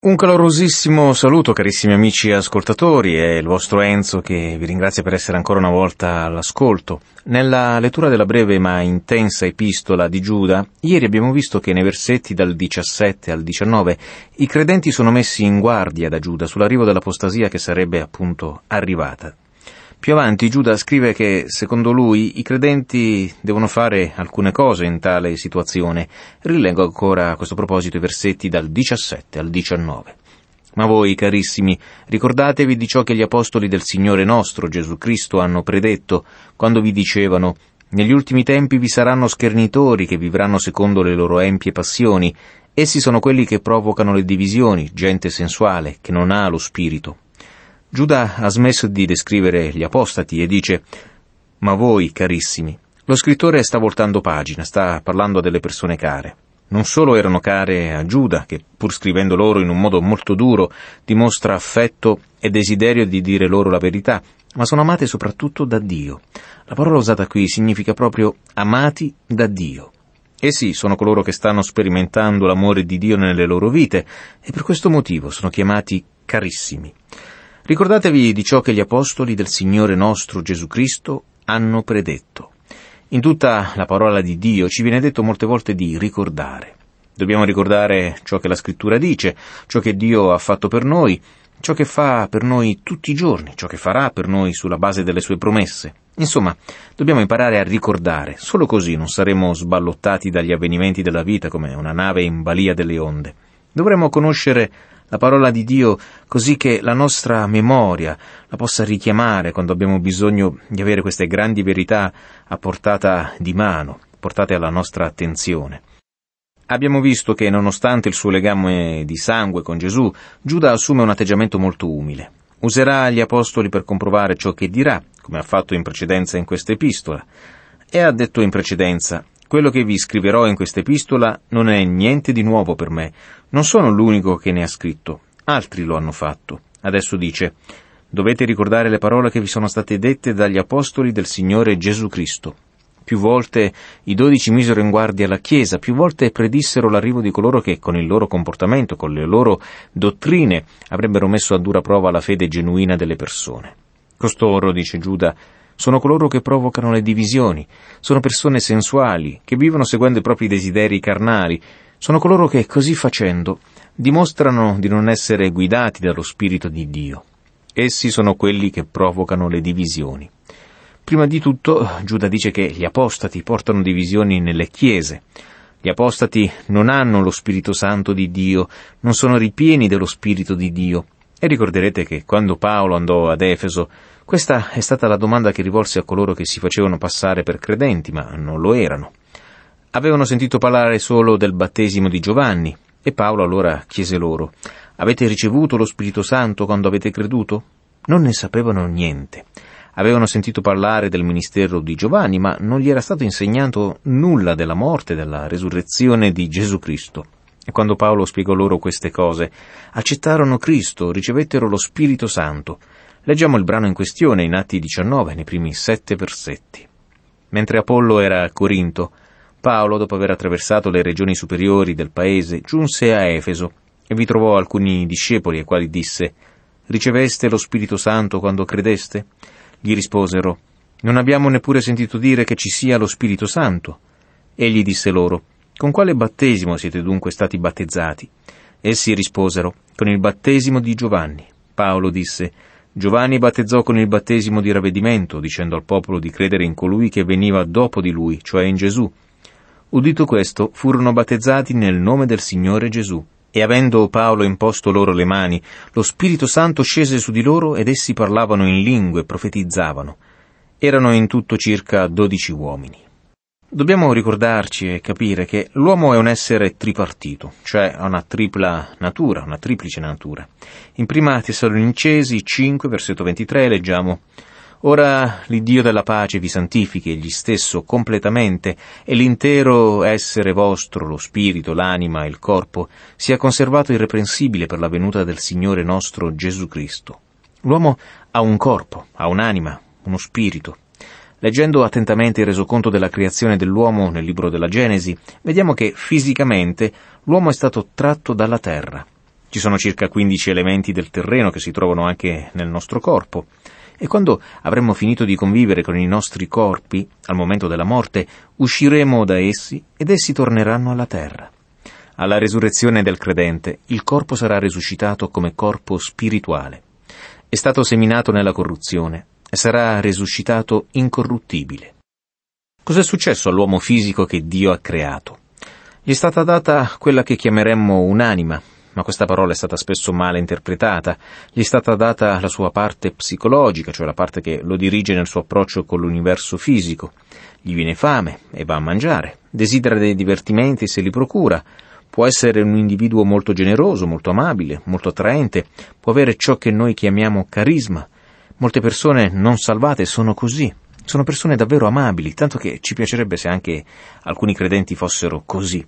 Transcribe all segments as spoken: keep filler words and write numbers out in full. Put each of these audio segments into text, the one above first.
Un calorosissimo saluto, carissimi amici ascoltatori, è il vostro Enzo che vi ringrazia per essere ancora una volta all'ascolto. Nella lettura della breve ma intensa epistola di Giuda, ieri abbiamo visto che nei versetti dal diciassette al diciannove i credenti sono messi in guardia da Giuda sull'arrivo dell'apostasia che sarebbe appunto arrivata. Più avanti Giuda scrive che, secondo lui, i credenti devono fare alcune cose in tale situazione. Rileggo ancora a questo proposito i versetti dal diciassette al diciannove. Ma voi, carissimi, ricordatevi di ciò che gli apostoli del Signore nostro Gesù Cristo hanno predetto, quando vi dicevano: negli ultimi tempi vi saranno schernitori che vivranno secondo le loro empie passioni. Essi sono quelli che provocano le divisioni, gente sensuale, che non ha lo spirito. Giuda ha smesso di descrivere gli apostati e dice: ma voi, carissimi. Lo scrittore sta voltando pagina, sta parlando delle persone care. Non solo erano care a Giuda, che pur scrivendo loro in un modo molto duro dimostra affetto e desiderio di dire loro la verità, ma sono amate soprattutto da Dio. La parola usata qui significa proprio amati da Dio. Essi sono coloro che stanno sperimentando l'amore di Dio nelle loro vite e per questo motivo sono chiamati carissimi. Ricordatevi di ciò che gli apostoli del Signore nostro Gesù Cristo hanno predetto. In tutta la parola di Dio ci viene detto molte volte di ricordare. Dobbiamo ricordare ciò che la Scrittura dice, ciò che Dio ha fatto per noi, ciò che fa per noi tutti i giorni, ciò che farà per noi sulla base delle sue promesse. Insomma, dobbiamo imparare a ricordare, solo così non saremo sballottati dagli avvenimenti della vita come una nave in balia delle onde. Dovremo conoscere la parola di Dio così che la nostra memoria la possa richiamare quando abbiamo bisogno di avere queste grandi verità a portata di mano, portate alla nostra attenzione. Abbiamo visto che nonostante il suo legame di sangue con Gesù, Giuda assume un atteggiamento molto umile. Userà gli apostoli per comprovare ciò che dirà, come ha fatto in precedenza in questa epistola. E ha detto in precedenza: quello che vi scriverò in questa epistola non è niente di nuovo per me. Non sono l'unico che ne ha scritto. Altri lo hanno fatto. Adesso dice: dovete ricordare le parole che vi sono state dette dagli apostoli del Signore Gesù Cristo. Più volte i dodici misero in guardia la Chiesa, più volte predissero l'arrivo di coloro che con il loro comportamento, con le loro dottrine, avrebbero messo a dura prova la fede genuina delle persone. Costoro, dice Giuda, sono coloro che provocano le divisioni, sono persone sensuali, che vivono seguendo i propri desideri carnali, sono coloro che, così facendo, dimostrano di non essere guidati dallo Spirito di Dio. Essi sono quelli che provocano le divisioni. Prima di tutto, Giuda dice che gli apostati portano divisioni nelle chiese. Gli apostati non hanno lo Spirito Santo di Dio, non sono ripieni dello Spirito di Dio. E ricorderete che quando Paolo andò ad Efeso, questa è stata la domanda che rivolse a coloro che si facevano passare per credenti, ma non lo erano. Avevano sentito parlare solo del battesimo di Giovanni, e Paolo allora chiese loro: avete ricevuto lo Spirito Santo quando avete creduto? Non ne sapevano niente. Avevano sentito parlare del ministero di Giovanni, ma non gli era stato insegnato nulla della morte e della resurrezione di Gesù Cristo. E quando Paolo spiegò loro queste cose, accettarono Cristo, ricevettero lo Spirito Santo. Leggiamo il brano in questione in Atti diciannove, nei primi sette versetti. Mentre Apollo era a Corinto, Paolo, dopo aver attraversato le regioni superiori del paese, giunse a Efeso e vi trovò alcuni discepoli ai quali disse: riceveste lo Spirito Santo quando credeste? Gli risposero: non abbiamo neppure sentito dire che ci sia lo Spirito Santo. Egli disse loro: con quale battesimo siete dunque stati battezzati? Essi risposero: con il battesimo di Giovanni. Paolo disse: Giovanni battezzò con il battesimo di ravvedimento, dicendo al popolo di credere in colui che veniva dopo di lui, cioè in Gesù. Udito questo, furono battezzati nel nome del Signore Gesù. E avendo Paolo imposto loro le mani, lo Spirito Santo scese su di loro ed essi parlavano in lingue, profetizzavano. Erano in tutto circa dodici uomini. Dobbiamo ricordarci e capire che l'uomo è un essere tripartito, cioè ha una tripla natura, una triplice natura. In prima Tessalonicesi cinque, versetto ventitré, leggiamo: ora l'Iddio della pace vi santifichi egli stesso completamente, e l'intero essere vostro, lo spirito, l'anima e il corpo, sia conservato irreprensibile per la venuta del Signore nostro Gesù Cristo. L'uomo ha un corpo, ha un'anima, uno spirito. Leggendo attentamente il resoconto della creazione dell'uomo nel libro della Genesi, vediamo che fisicamente l'uomo è stato tratto dalla terra. Ci sono circa quindici elementi del terreno che si trovano anche nel nostro corpo. E quando avremo finito di convivere con i nostri corpi, al momento della morte, usciremo da essi ed essi torneranno alla terra. Alla resurrezione del credente, il corpo sarà risuscitato come corpo spirituale. È stato seminato nella corruzione e sarà risuscitato incorruttibile. Cos'è successo all'uomo fisico che Dio ha creato? Gli è stata data quella che chiameremmo un'anima, ma questa parola è stata spesso male interpretata. Gli è stata data la sua parte psicologica, cioè la parte che lo dirige nel suo approccio con l'universo fisico. Gli viene fame e va a mangiare, desidera dei divertimenti e se li procura. Può essere un individuo molto generoso, molto amabile, molto attraente, può avere ciò che noi chiamiamo carisma. Molte persone non salvate sono così, sono persone davvero amabili, tanto che ci piacerebbe se anche alcuni credenti fossero così.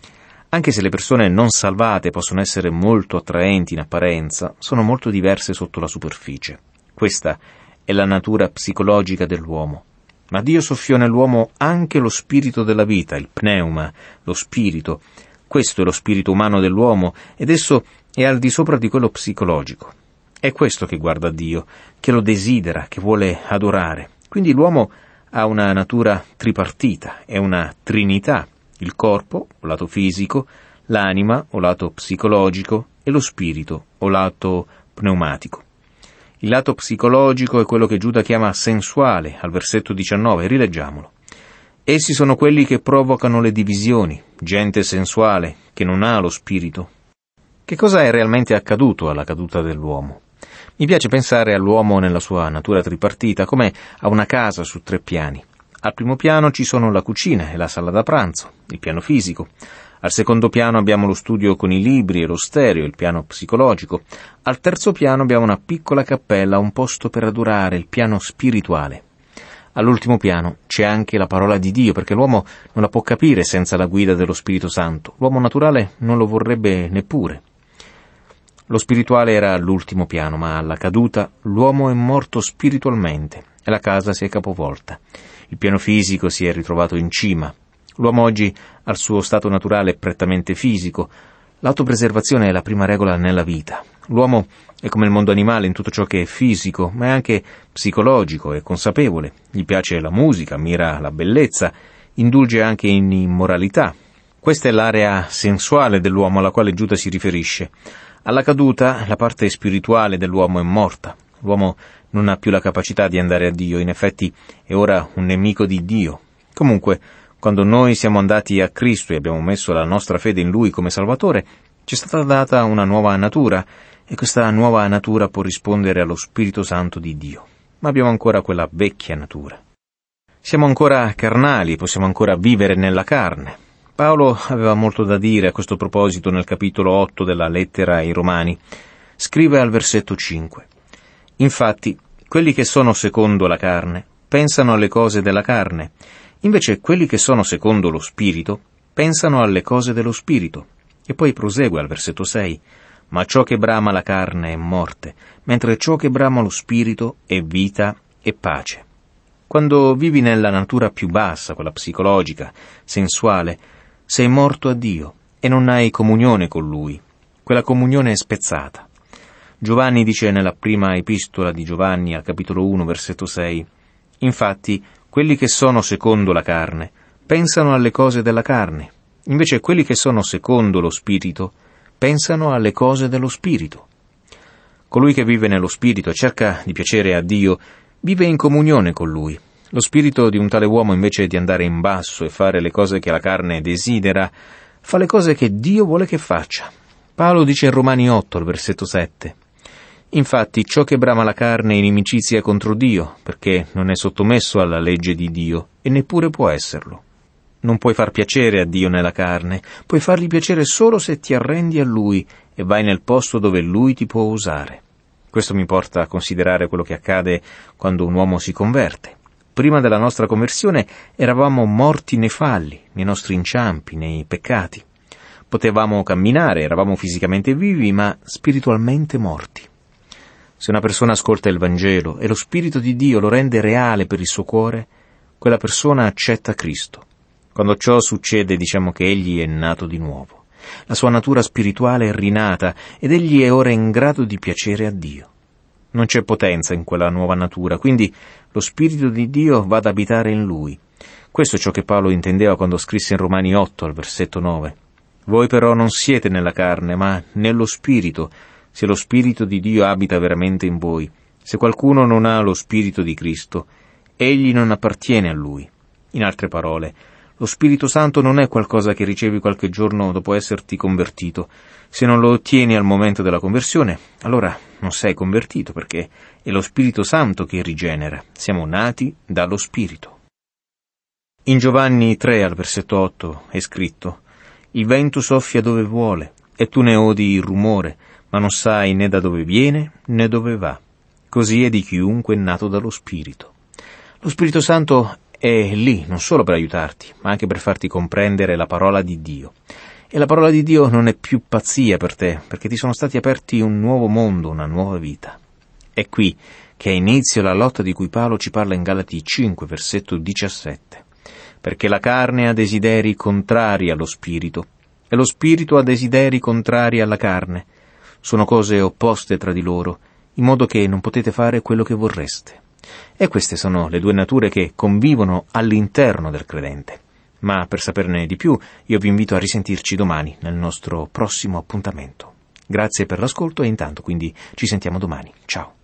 Anche se le persone non salvate possono essere molto attraenti in apparenza, sono molto diverse sotto la superficie. Questa è la natura psicologica dell'uomo. Ma Dio soffiò nell'uomo anche lo spirito della vita, il pneuma, lo spirito. Questo è lo spirito umano dell'uomo ed esso è al di sopra di quello psicologico. È questo che guarda Dio, che lo desidera, che vuole adorare. Quindi l'uomo ha una natura tripartita, è una trinità. Il corpo, o lato fisico, l'anima, o lato psicologico, e lo spirito, o lato pneumatico. Il lato psicologico è quello che Giuda chiama sensuale, al versetto diciannove, rileggiamolo. Essi sono quelli che provocano le divisioni, gente sensuale, che non ha lo spirito. Che cosa è realmente accaduto alla caduta dell'uomo? Mi piace pensare all'uomo nella sua natura tripartita come a una casa su tre piani. Al primo piano ci sono la cucina e la sala da pranzo, il piano fisico. Al secondo piano abbiamo lo studio con i libri e lo stereo, il piano psicologico. Al terzo piano abbiamo una piccola cappella, un posto per adorare, il piano spirituale. All'ultimo piano c'è anche la parola di Dio, perché l'uomo non la può capire senza la guida dello Spirito Santo. L'uomo naturale non lo vorrebbe neppure. Lo spirituale era all'ultimo piano, ma alla caduta l'uomo è morto spiritualmente e la casa si è capovolta. Il piano fisico si è ritrovato in cima. L'uomo oggi ha il suo stato naturale prettamente fisico. L'autopreservazione è la prima regola nella vita. L'uomo è come il mondo animale in tutto ciò che è fisico, ma è anche psicologico e consapevole. Gli piace la musica, ammira la bellezza, indulge anche in immoralità. Questa è l'area sensuale dell'uomo alla quale Giuda si riferisce. Alla caduta, la parte spirituale dell'uomo è morta. L'uomo non ha più la capacità di andare a Dio, in effetti è ora un nemico di Dio. Comunque, quando noi siamo andati a Cristo e abbiamo messo la nostra fede in Lui come Salvatore, ci è stata data una nuova natura, e questa nuova natura può rispondere allo Spirito Santo di Dio. Ma abbiamo ancora quella vecchia natura. Siamo ancora carnali, possiamo ancora vivere nella carne. Paolo aveva molto da dire a questo proposito nel capitolo otto della lettera ai Romani. Scrive al versetto cinque. Infatti, quelli che sono secondo la carne pensano alle cose della carne, invece quelli che sono secondo lo Spirito pensano alle cose dello Spirito. E poi prosegue al versetto sei. Ma ciò che brama la carne è morte, mentre ciò che brama lo Spirito è vita e pace. Quando vivi nella natura più bassa, quella psicologica, sensuale, sei morto a Dio e non hai comunione con Lui. Quella comunione è spezzata. Giovanni dice nella prima epistola di Giovanni, al capitolo uno, versetto sei, infatti, quelli che sono secondo la carne pensano alle cose della carne, invece quelli che sono secondo lo Spirito pensano alle cose dello Spirito. Colui che vive nello Spirito e cerca di piacere a Dio vive in comunione con Lui. Lo spirito di un tale uomo, invece di andare in basso e fare le cose che la carne desidera, fa le cose che Dio vuole che faccia. Paolo dice in Romani otto, al versetto sette, infatti ciò che brama la carne è inimicizia contro Dio, perché non è sottomesso alla legge di Dio e neppure può esserlo. Non puoi far piacere a Dio nella carne, puoi fargli piacere solo se ti arrendi a Lui e vai nel posto dove Lui ti può usare. Questo mi porta a considerare quello che accade quando un uomo si converte. Prima della nostra conversione eravamo morti nei falli, nei nostri inciampi, nei peccati. Potevamo camminare, eravamo fisicamente vivi, ma spiritualmente morti. Se una persona ascolta il Vangelo e lo Spirito di Dio lo rende reale per il suo cuore, quella persona accetta Cristo. Quando ciò succede, diciamo che egli è nato di nuovo. La sua natura spirituale è rinata ed egli è ora in grado di piacere a Dio. Non c'è potenza in quella nuova natura, quindi lo Spirito di Dio va ad abitare in lui. Questo è ciò che Paolo intendeva quando scrisse in Romani otto, al versetto nove. Voi però non siete nella carne, ma nello Spirito, se lo Spirito di Dio abita veramente in voi. Se qualcuno non ha lo Spirito di Cristo, egli non appartiene a lui. In altre parole, lo Spirito Santo non è qualcosa che ricevi qualche giorno dopo esserti convertito. Se non lo ottieni al momento della conversione, allora non sei convertito, perché è lo Spirito Santo che rigenera. Siamo nati dallo Spirito. In Giovanni tre, al versetto otto, è scritto: «Il vento soffia dove vuole, e tu ne odi il rumore, ma non sai né da dove viene né dove va. Così è di chiunque è nato dallo Spirito». Lo Spirito Santo è lì non solo per aiutarti, ma anche per farti comprendere la parola di Dio. E la parola di Dio non è più pazzia per te, perché ti sono stati aperti un nuovo mondo, una nuova vita. È qui che ha inizio la lotta di cui Paolo ci parla in Galati cinque, versetto diciassette. Perché la carne ha desideri contrari allo spirito, e lo spirito ha desideri contrari alla carne. Sono cose opposte tra di loro, in modo che non potete fare quello che vorreste. E queste sono le due nature che convivono all'interno del credente. Ma per saperne di più, io vi invito a risentirci domani nel nostro prossimo appuntamento. Grazie per l'ascolto e intanto quindi ci sentiamo domani. Ciao.